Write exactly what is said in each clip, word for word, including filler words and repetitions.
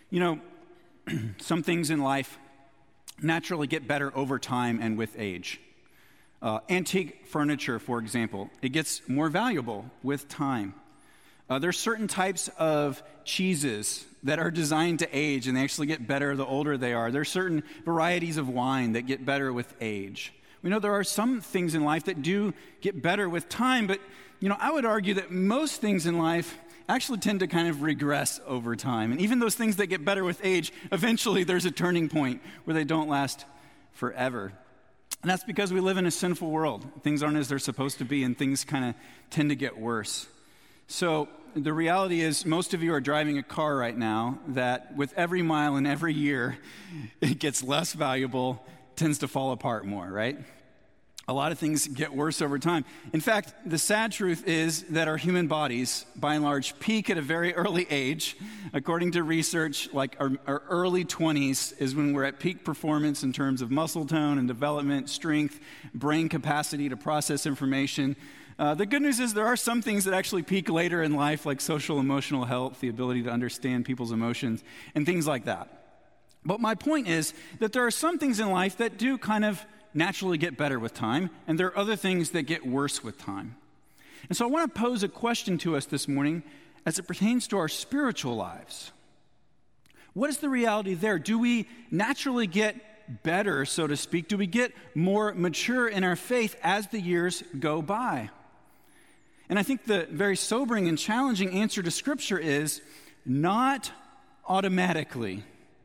You know, some things in life naturally get better over time and with age. Uh, antique furniture, for example, it gets more valuable with time. Uh, there's certain types of cheeses that are designed to age, and they actually get better the older they are. There's certain varieties of wine that get better with age. We know there are some things in life that do get better with time, but you know, I would argue that most things in life actually tend to kind of regress over time. And even those things that get better with age, eventually there's a turning point where they don't last forever. And that's because we live in a sinful world. Things aren't as they're supposed to be, and things kind of tend to get worse. So the reality is most of you are driving a car right now that with every mile and every year, it gets less valuable, tends to fall apart more, right? A lot of things get worse over time. In fact, the sad truth is that our human bodies, by and large, peak at a very early age. According to research, like our, our early twenties is when we're at peak performance in terms of muscle tone and development, strength, brain capacity to process information. Uh, the good news is there are some things that actually peak later in life, like social emotional health, the ability to understand people's emotions, and things like that. But my point is that there are some things in life that do kind of naturally get better with time, and there are other things that get worse with time. And so I want to pose a question to us this morning as it pertains to our spiritual lives. What is the reality there? Do we naturally get better, so to speak? Do we get more mature in our faith as the years go by? And I think the very sobering and challenging answer to Scripture is not automatically.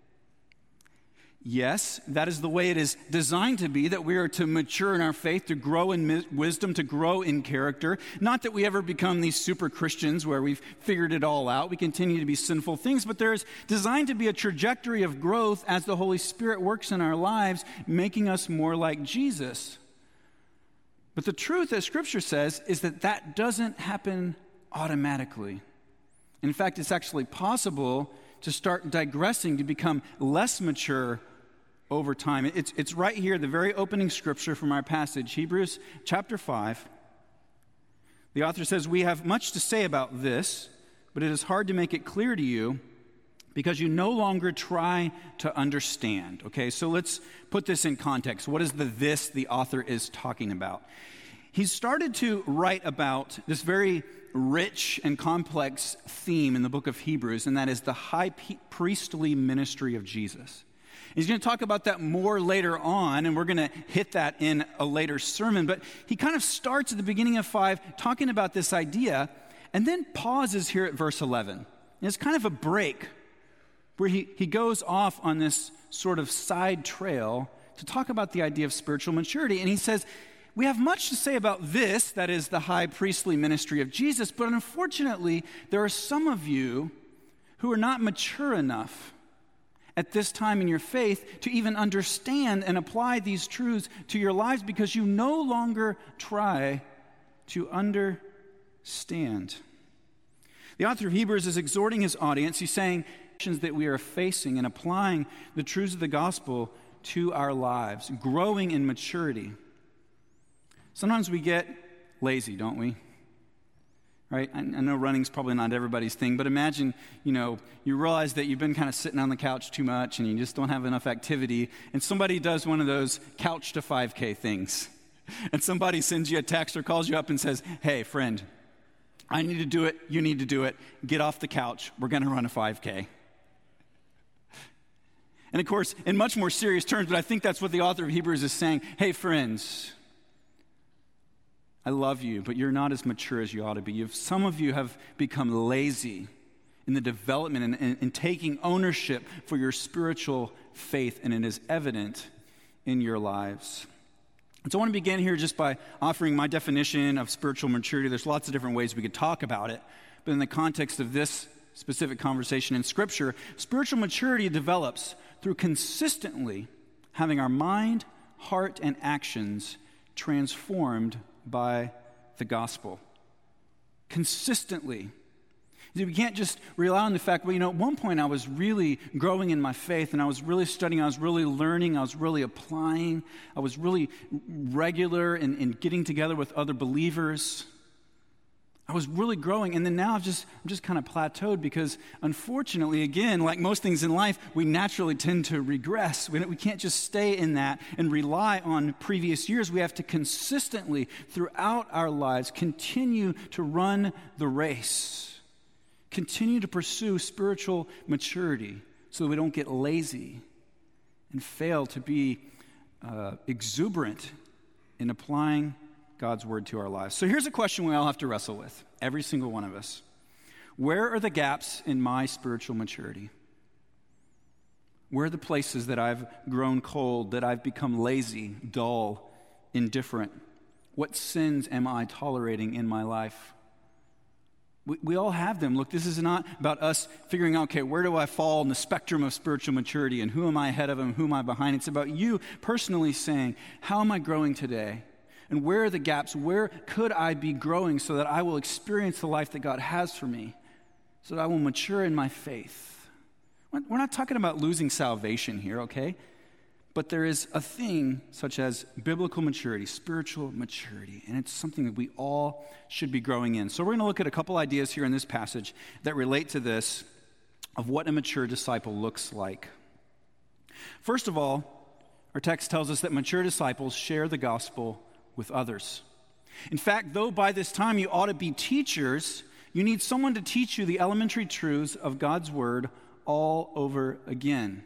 Yes, that is the way it is designed to be, that we are to mature in our faith, to grow in mi- wisdom, to grow in character. Not that we ever become these super Christians where we've figured it all out. We continue to be sinful things, but there is designed to be a trajectory of growth as the Holy Spirit works in our lives, making us more like Jesus. But the truth, as Scripture says, is that that doesn't happen automatically. In fact, it's actually possible to start digressing, to become less mature over time. It's, it's right here, the very opening scripture from our passage, Hebrews chapter five. The author says, "We have much to say about this, but it is hard to make it clear to you because you no longer try to understand." Okay, so let's put this in context. What is the this the author is talking about? He's started to write about this very rich and complex theme in the book of Hebrews, and that is the high priestly ministry of Jesus. He's going to talk about that more later on, and we're going to hit that in a later sermon. But he kind of starts at the beginning of five talking about this idea, and then pauses here at verse eleven. And it's kind of a break where he, he goes off on this sort of side trail to talk about the idea of spiritual maturity. And he says, we have much to say about this, that is the high priestly ministry of Jesus, but unfortunately, there are some of you who are not mature enough at this time in your faith to even understand and apply these truths to your lives because you no longer try to understand. The author of Hebrews is exhorting his audience. He's saying that we are facing and applying the truths of the gospel to our lives, growing in maturity. Sometimes we get lazy, don't we? Right? I, I know running's probably not everybody's thing, but imagine, you know, you realize that you've been kind of sitting on the couch too much and you just don't have enough activity, and somebody does one of those couch to five K things. And somebody sends you a text or calls you up and says, "Hey, friend, I need to do it. You need to do it. Get off the couch. We're going to run a five K." And of course, in much more serious terms, but I think that's what the author of Hebrews is saying. Hey, friends, I love you, but you're not as mature as you ought to be. You've, some of you have become lazy in the development and, and, and taking ownership for your spiritual faith, and it is evident in your lives. And so I want to begin here just by offering my definition of spiritual maturity. There's lots of different ways we could talk about it, but in the context of this specific conversation in Scripture, spiritual maturity develops through consistently having our mind, heart, and actions transformed by the gospel. Consistently. We can't just rely on the fact, well, you know, at one point I was really growing in my faith and I was really studying, I was really learning, I was really applying, I was really regular in, in getting together with other believers. I was really growing, and then now I've just, I'm just kind of plateaued because, unfortunately, again, like most things in life, we naturally tend to regress. We, we can't just stay in that and rely on previous years. We have to consistently, throughout our lives, continue to run the race, continue to pursue spiritual maturity so that we don't get lazy and fail to be uh, exuberant in applying God's word to our lives. So here's a question we all have to wrestle with, every single one of us. Where are the gaps in my spiritual maturity? Where are the places that I've grown cold, that I've become lazy, dull, indifferent? What sins am I tolerating in my life? We, we all have them. Look, this is not about us figuring out, okay, where do I fall in the spectrum of spiritual maturity and who am I ahead of and who am I behind? It's about you personally saying, how am I growing today? And where are the gaps? Where could I be growing so that I will experience the life that God has for me, so that I will mature in my faith? We're not talking about losing salvation here, okay? But there is a thing such as biblical maturity, spiritual maturity, and it's something that we all should be growing in. So we're going to look at a couple ideas here in this passage that relate to this, of what a mature disciple looks like. First of all, our text tells us that mature disciples share the gospel with others. In fact, though by this time you ought to be teachers, you need someone to teach you the elementary truths of God's word all over again.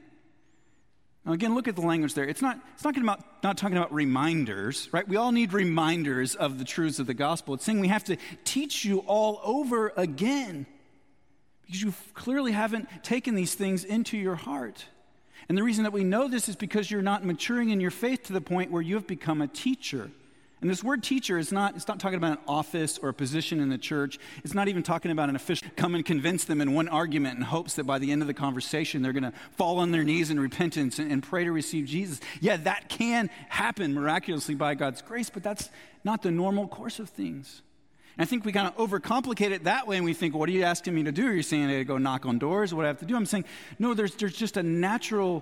Now again, look at the language there. It's not, it's not, about, not talking about reminders, right? We all need reminders of the truths of the gospel. It's saying we have to teach you all over again because you clearly haven't taken these things into your heart. And the reason that we know this is because you're not maturing in your faith to the point where you have become a teacher. And this word teacher is not, it's not talking about an office or a position in the church. It's not even talking about an official come and convince them in one argument in hopes that by the end of the conversation they're going to fall on their knees in repentance and, and pray to receive Jesus. Yeah, that can happen miraculously by God's grace, but that's not the normal course of things. And I think we kind of overcomplicate it that way, and we think, what are you asking me to do? Are you saying I gotta go knock on doors? What do I have to do? I'm saying, no, there's, there's just a natural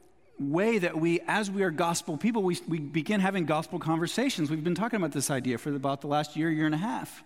way that we, as we are gospel people, we, we begin having gospel conversations. We've been talking about this idea for about the last year, year and a half.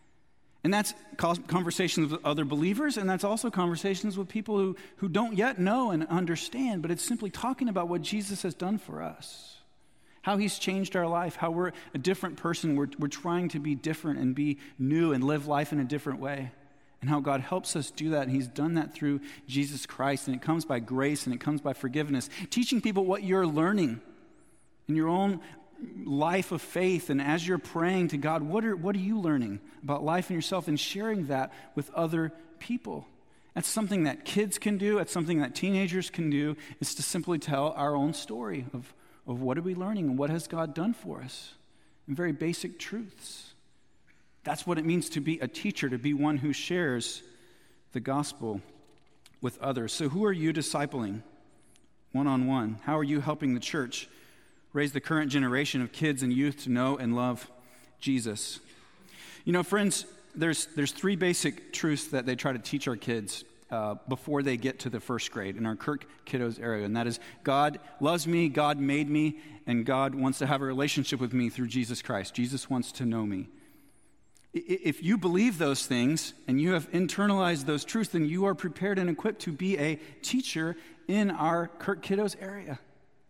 And that's conversations with other believers, and that's also conversations with people who, who don't yet know and understand, but it's simply talking about what Jesus has done for us, how he's changed our life, how we're a different person. We're, we're trying to be different and be new and live life in a different way. And how God helps us do that, and he's done that through Jesus Christ, and it comes by grace, and it comes by forgiveness. Teaching people what you're learning in your own life of faith, and as you're praying to God, what are, what are you learning about life and yourself, and sharing that with other people. That's something that kids can do, that's something that teenagers can do, is to simply tell our own story of, of what are we learning, and what has God done for us, and very basic truths. That's what it means to be a teacher, to be one who shares the gospel with others. So who are you discipling one-on-one? How are you helping the church raise the current generation of kids and youth to know and love Jesus? You know, friends, there's, there's three basic truths that they try to teach our kids uh, before they get to the first grade in our Kirk Kiddos area, and that is God loves me, God made me, and God wants to have a relationship with me through Jesus Christ. Jesus wants to know me. If you believe those things and you have internalized those truths, then you are prepared and equipped to be a teacher in our Kirk Kiddos area.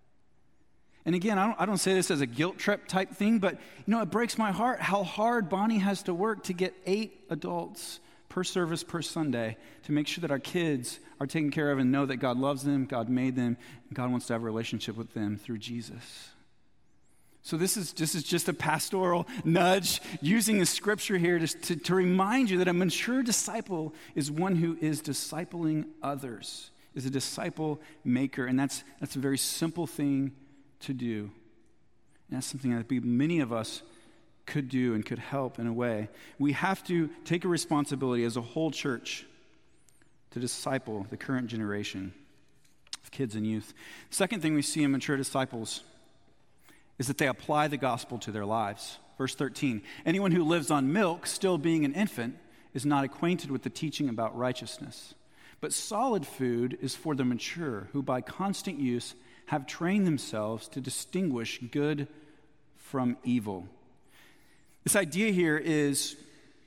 And again, I don't, I don't say this as a guilt trip type thing, but you know, it breaks my heart how hard Bonnie has to work to get eight adults per service per Sunday to make sure that our kids are taken care of and know that God loves them, God made them, and God wants to have a relationship with them through Jesus. So this is, this is just a pastoral nudge using the scripture here to, to, to remind you that a mature disciple is one who is discipling others, is a disciple maker. And that's, that's a very simple thing to do. And that's something that many of us could do and could help in a way. We have to take a responsibility as a whole church to disciple the current generation of kids and youth. Second thing we see in mature disciples is that they apply the gospel to their lives. Verse thirteen, anyone who lives on milk, still being an infant, is not acquainted with the teaching about righteousness. But solid food is for the mature, who by constant use have trained themselves to distinguish good from evil. This idea here is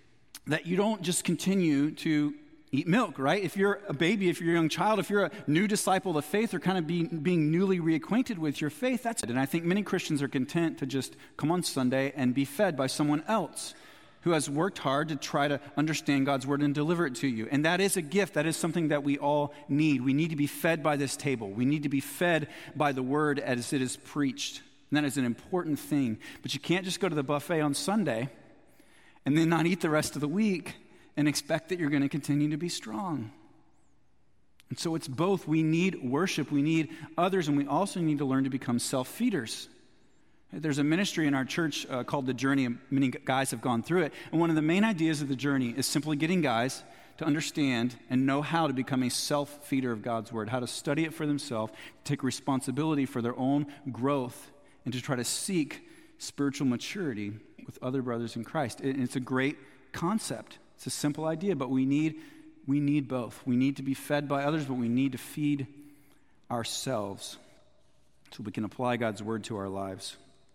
that you don't just continue to eat milk, right? If you're a baby, if you're a young child, if you're a new disciple of faith or kind of being, being newly reacquainted with your faith, that's it. And I think many Christians are content to just come on Sunday and be fed by someone else who has worked hard to try to understand God's word and deliver it to you. And that is a gift. That is something that we all need. We need to be fed by this table. We need to be fed by the word as it is preached. And that is an important thing. But you can't just go to the buffet on Sunday and then not eat the rest of the week and expect that you're going to continue to be strong. And so it's both. We need worship, we need others, and we also need to learn to become self-feeders. There's a ministry in our church uh, called The Journey, and many guys have gone through it. And one of the main ideas of The Journey is simply getting guys to understand and know how to become a self-feeder of God's word, how to study it for themselves, take responsibility for their own growth, and to try to seek spiritual maturity with other brothers in Christ. And it's a great concept. It's a simple idea, but we need we need both. We need to be fed by others, but we need to feed ourselves so we can apply God's word to our lives.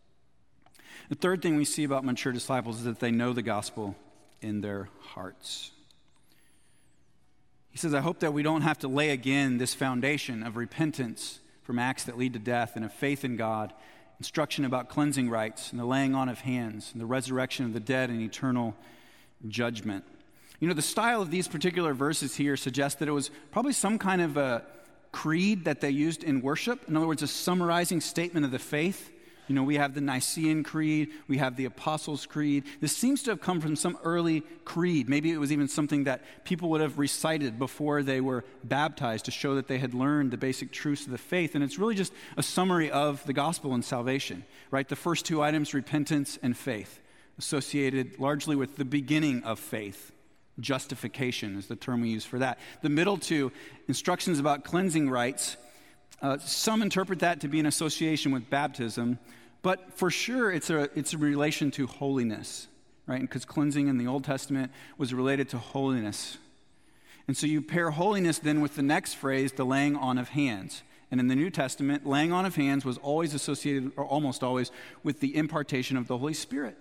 The third thing we see about mature disciples is that they know the gospel in their hearts. He says, I hope that we don't have to lay again this foundation of repentance from acts that lead to death and of faith in God, instruction about cleansing rites and the laying on of hands and the resurrection of the dead and eternal judgment. You know, the style of these particular verses here suggests that it was probably some kind of a creed that they used in worship. In other words, a summarizing statement of the faith. You know, we have the Nicene Creed, we have the Apostles' Creed. This seems to have come from some early creed. Maybe it was even something that people would have recited before they were baptized to show that they had learned the basic truths of the faith. And it's really just a summary of the gospel and salvation, right? The first two items, repentance and faith, associated largely with the beginning of faith. Justification is the term we use for that. The middle two, instructions about cleansing rites, uh, some interpret that to be an association with baptism, but for sure it's a it's a relation to holiness, right? Because cleansing in the Old Testament was related to holiness. And so you pair holiness then with the next phrase, the laying on of hands. And in the New Testament, laying on of hands was always associated, or almost always, with the impartation of the Holy Spirit.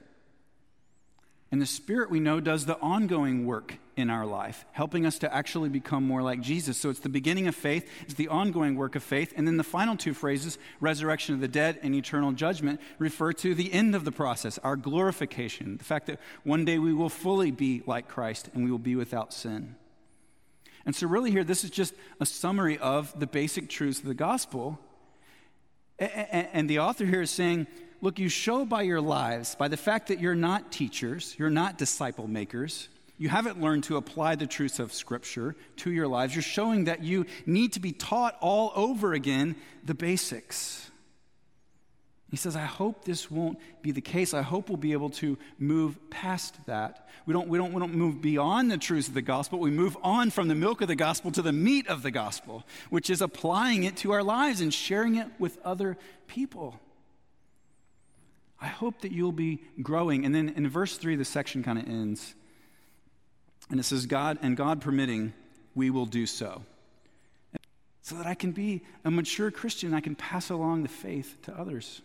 And the Spirit, we know, does the ongoing work in our life, helping us to actually become more like Jesus. So it's the beginning of faith, it's the ongoing work of faith. And then the final two phrases, resurrection of the dead and eternal judgment, refer to the end of the process, our glorification, the fact that one day we will fully be like Christ and we will be without sin. And so really here, this is just a summary of the basic truths of the gospel. And the author here is saying, look, you show by your lives, by the fact that you're not teachers, you're not disciple makers, you haven't learned to apply the truths of Scripture to your lives, you're showing that you need to be taught all over again the basics. He says, I hope this won't be the case. I hope we'll be able to move past that. We don't, we don't, we don't move beyond the truths of the gospel. We move on from the milk of the gospel to the meat of the gospel, which is applying it to our lives and sharing it with other people. I hope that you'll be growing. And then in verse three, the section kind of ends. And it says, God, and God permitting, we will do so. So that I can be a mature Christian, I can pass along the faith to others.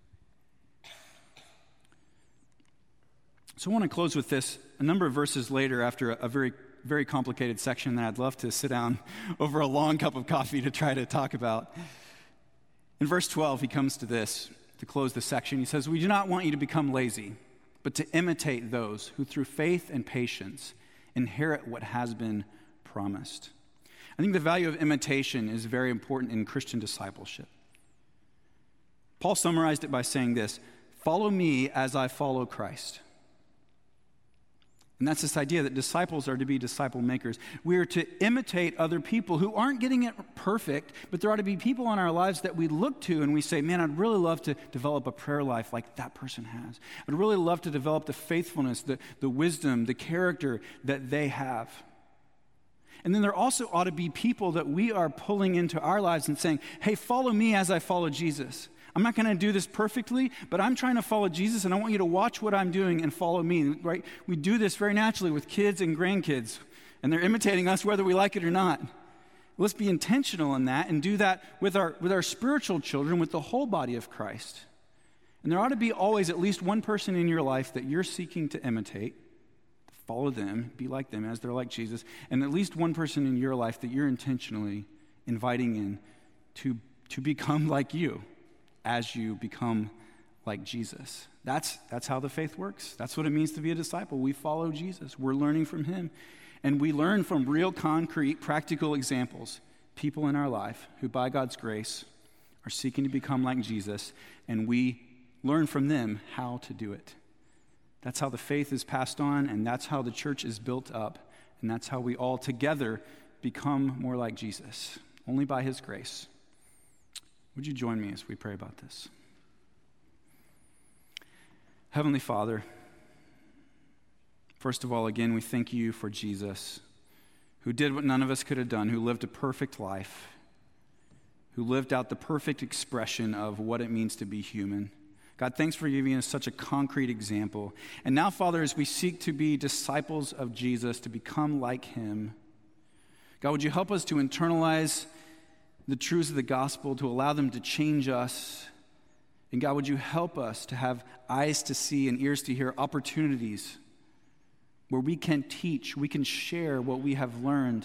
So I want to close with this. A number of verses later, after a, a very, very complicated section that I'd love to sit down over a long cup of coffee to try to talk about. In verse twelve, he comes to this. To close the section, he says, we do not want you to become lazy, but to imitate those who through faith and patience inherit what has been promised. I think the value of imitation is very important in Christian discipleship. Paul summarized it by saying this, follow me as I follow Christ. And that's this idea that disciples are to be disciple makers. We are to imitate other people who aren't getting it perfect, but there ought to be people in our lives that we look to and we say, man, I'd really love to develop a prayer life like that person has. I'd really love to develop the faithfulness, the, the wisdom, the character that they have. And then there also ought to be people that we are pulling into our lives and saying, hey, follow me as I follow Jesus. I'm not going to do this perfectly, but I'm trying to follow Jesus, and I want you to watch what I'm doing and follow me, right? We do this very naturally with kids and grandkids, and they're imitating us whether we like it or not. Let's be intentional in that and do that with our, with our spiritual children, with the whole body of Christ. And there ought to be always at least one person in your life that you're seeking to imitate, to follow them, be like them as they're like Jesus, and at least one person in your life that you're intentionally inviting in to, to become like you as you become like Jesus. That's, that's how the faith works. That's what it means to be a disciple. We follow Jesus. We're learning from him. And we learn from real, concrete, practical examples, people in our life who, by God's grace, are seeking to become like Jesus, and we learn from them how to do it. That's how the faith is passed on, and that's how the church is built up, and that's how we all together become more like Jesus, only by his grace. Would you join me as we pray about this? Heavenly Father, first of all, again, we thank you for Jesus, who did what none of us could have done, who lived a perfect life, who lived out the perfect expression of what it means to be human. God, thanks for giving us such a concrete example. And now, Father, as we seek to be disciples of Jesus, to become like him, God, would you help us to internalize the truths of the gospel, to allow them to change us? And God, would you help us to have eyes to see and ears to hear opportunities where we can teach, we can share what we have learned.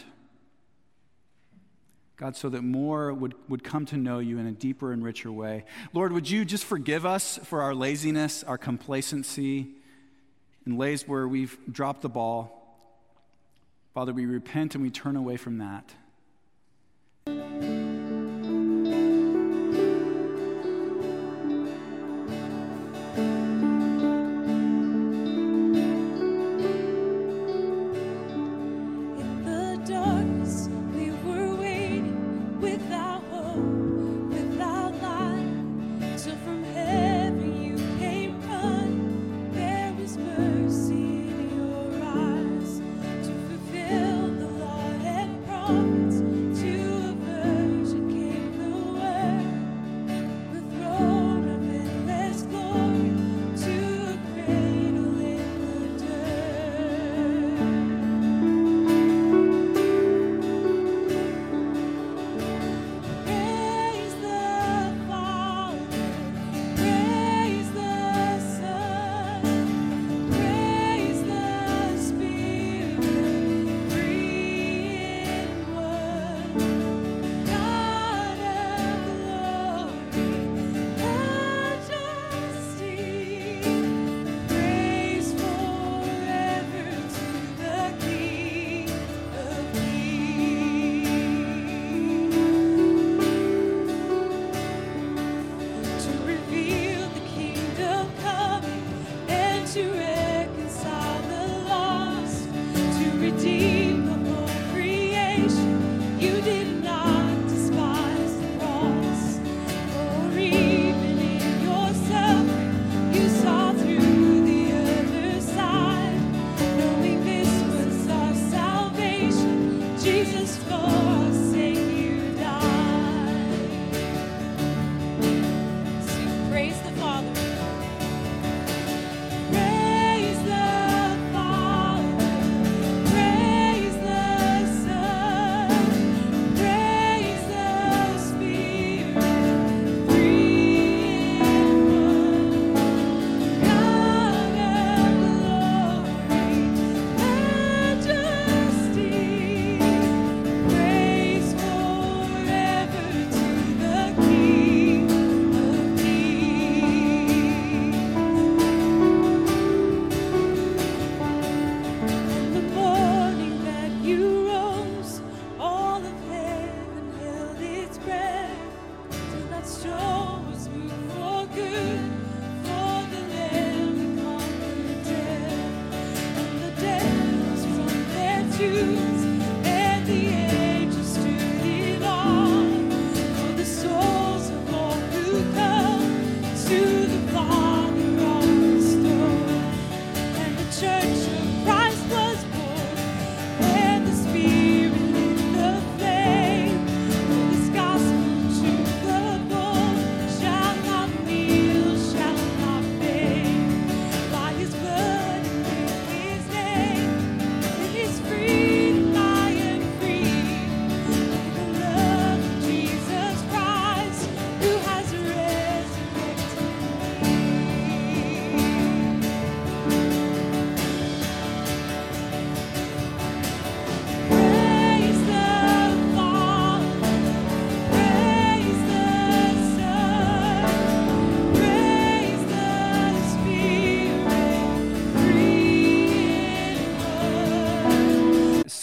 God, so that more would, would come to know you in a deeper and richer way. Lord, would you just forgive us for our laziness, our complacency, in ways where we've dropped the ball. Father, we repent and we turn away from that. Oh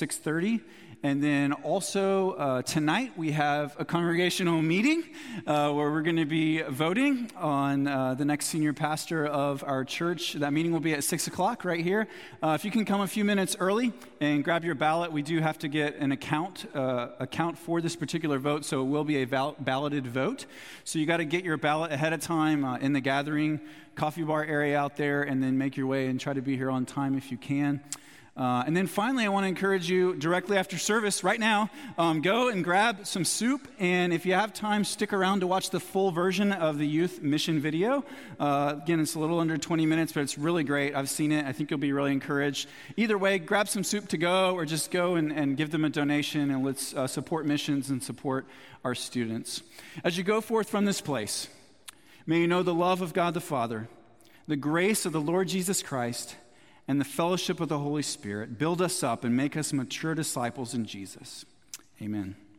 six thirty. And then also uh, tonight we have a congregational meeting uh, where we're going to be voting on uh, the next senior pastor of our church. That meeting will be at six o'clock right here. Uh, if you can come a few minutes early and grab your ballot, we do have to get an account uh, account for this particular vote, so it will be a val- balloted vote. So you got to get your ballot ahead of time uh, in the gathering coffee bar area out there, and then make your way and try to be here on time if you can. Uh, and then finally, I want to encourage you directly after service right now, um, go and grab some soup. And if you have time, stick around to watch the full version of the youth mission video. Uh, again, it's a little under twenty minutes, but it's really great. I've seen it. I think you'll be really encouraged. Either way, grab some soup to go, or just go and, and give them a donation, and let's uh, support missions and support our students. As you go forth from this place, may you know the love of God the Father, the grace of the Lord Jesus Christ, and the fellowship of the Holy Spirit build us up and make us mature disciples in Jesus. Amen.